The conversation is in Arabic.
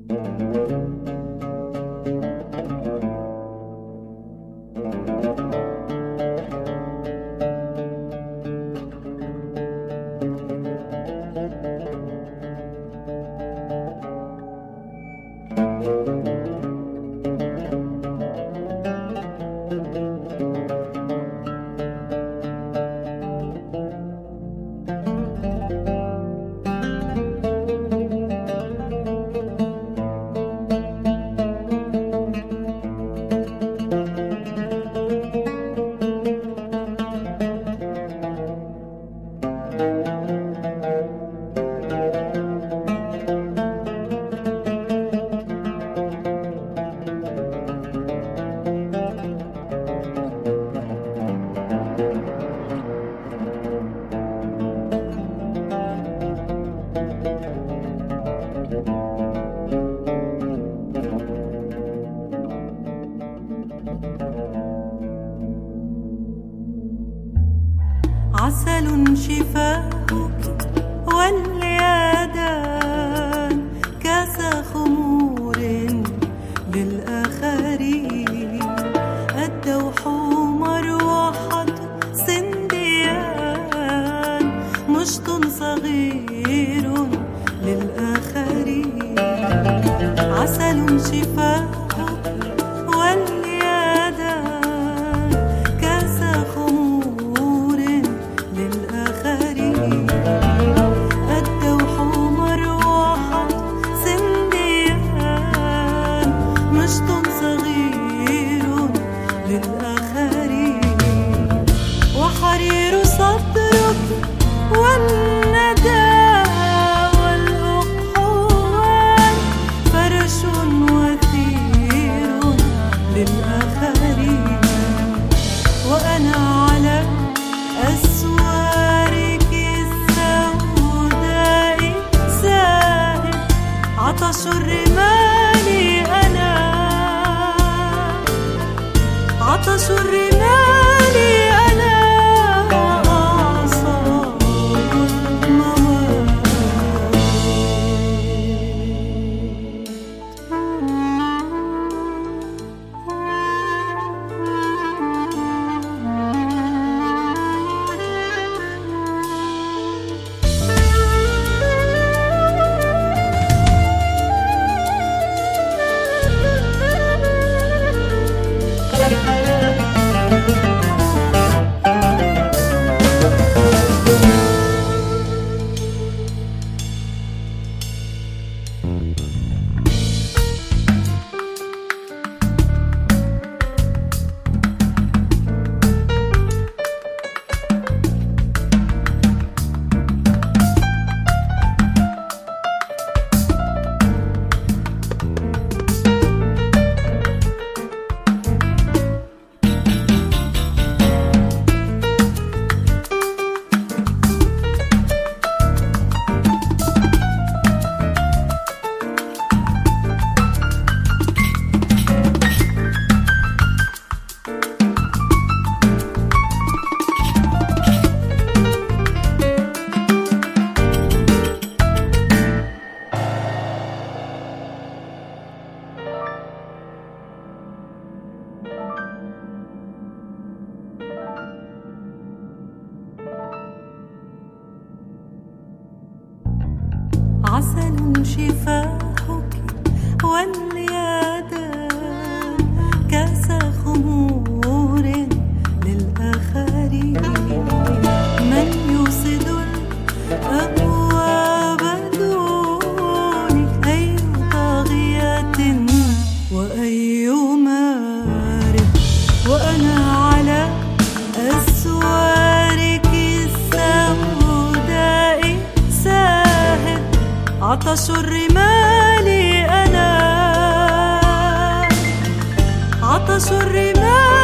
عسل شفاؤك واليدان كاس خمور للآخرين الدوح مروحة سنديان مشط صغير للآخرين عسل شفاؤك واليدان كاس خمور للآخرين الدوح مروحة سنديان مشط صغير للآخرين وحرير صدرك والندى والأقحوان فرش وثير للآخرين وأنا على أسوارك السوداء ساهر عطش الرمال أنا عطش الرمال أنا وأعصاب المواد عسل شفاؤك واليدان كاس خمور للآخرين من يوصد الأبواب دونك أي طاغية وأي مارد وأنا على أسوارك السوداء ساهد عطش الرمال أنا عطش الرمال